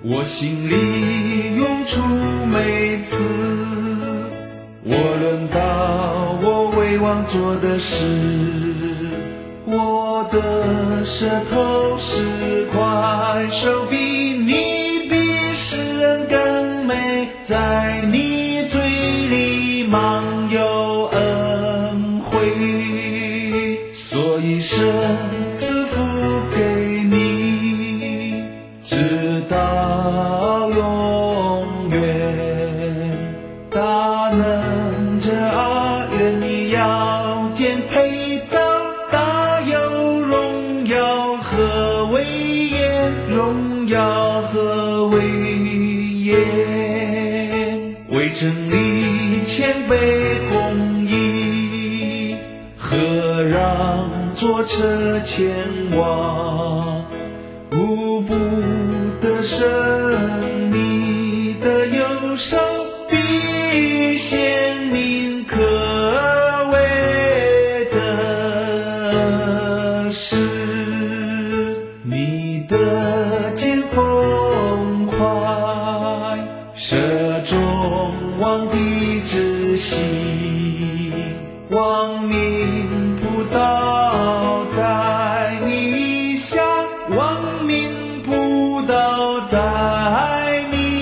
我心里涌出每次我论到我为王做的事，我的舌头是块，手比你比世人更美，在你嘴里满有恩惠，所以神赐福给你，直到永远。大能者啊，愿你要见配到大有荣耀和威严，荣耀和威严，为真理谦卑公义，何让坐车前往，无不得胜你的右手，必显明可畏的事，你的剑锋快，射中王的志心，亡命扑倒在你下，亡命扑倒在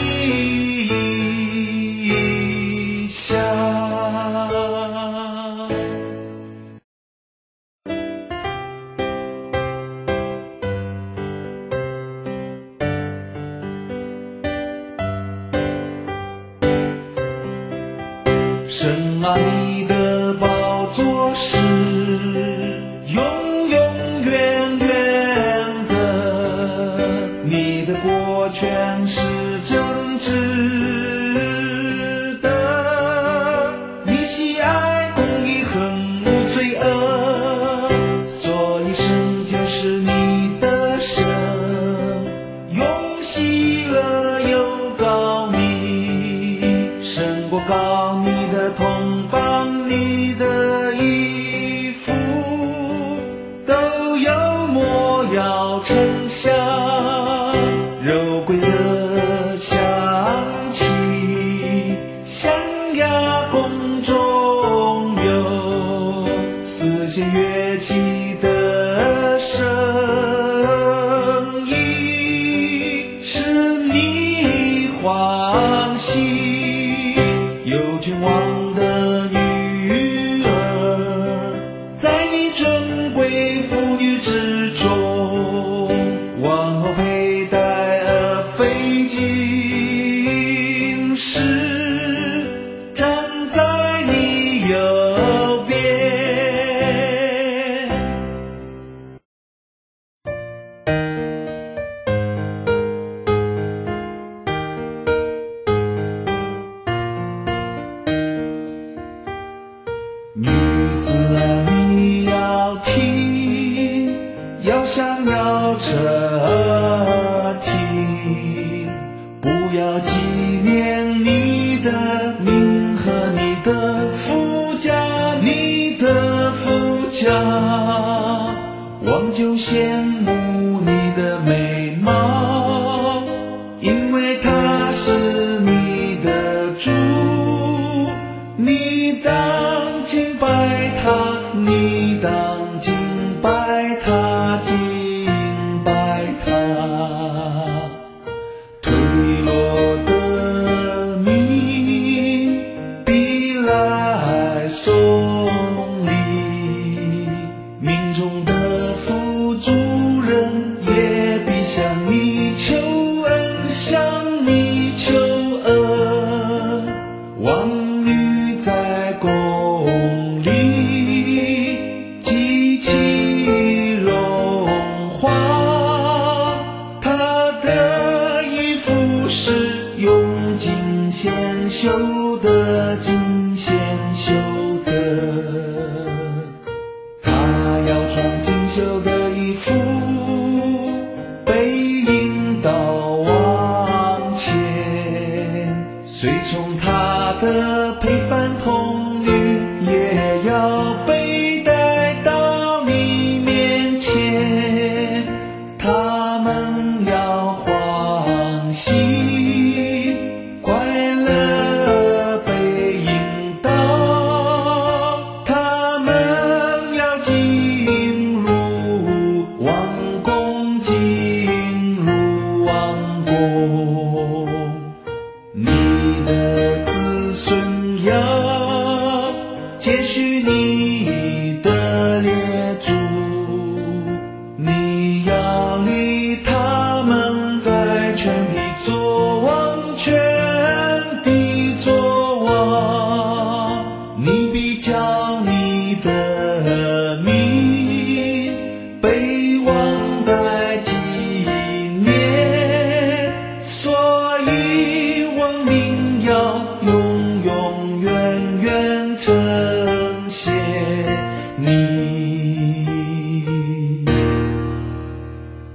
你下。神啊，你的宝座是永永远远的，你的国权是正直的，你喜爱公义恨恶罪恶，所以圣就是你的神，用喜乐又高你，胜过高你的同伴，你的衣服都有魔药沉香，肉桂的香气，象牙宫中有丝弦乐器的声音，使你欢喜，有君王的女儿，在你尊贵妇女之中，王后佩戴而非金饰，站在你右边。女子啊，你要听，要想要侧听，不要纪念你的名和你的夫家，你的夫家，王就羡慕你的美貌，因为他是你的主，你当敬拜他，你当敬拜他，敬拜他。退落的民必来送礼，民中的富足人也必向你求恩，向你求恩。王女在宫里极其荣华，她的衣服是用金线绣的，金线绣的，她要穿金绣的衣服，被引导往前，随从她的陪伴童女也要被带到你面前，他们要欢喜。 要永永远远成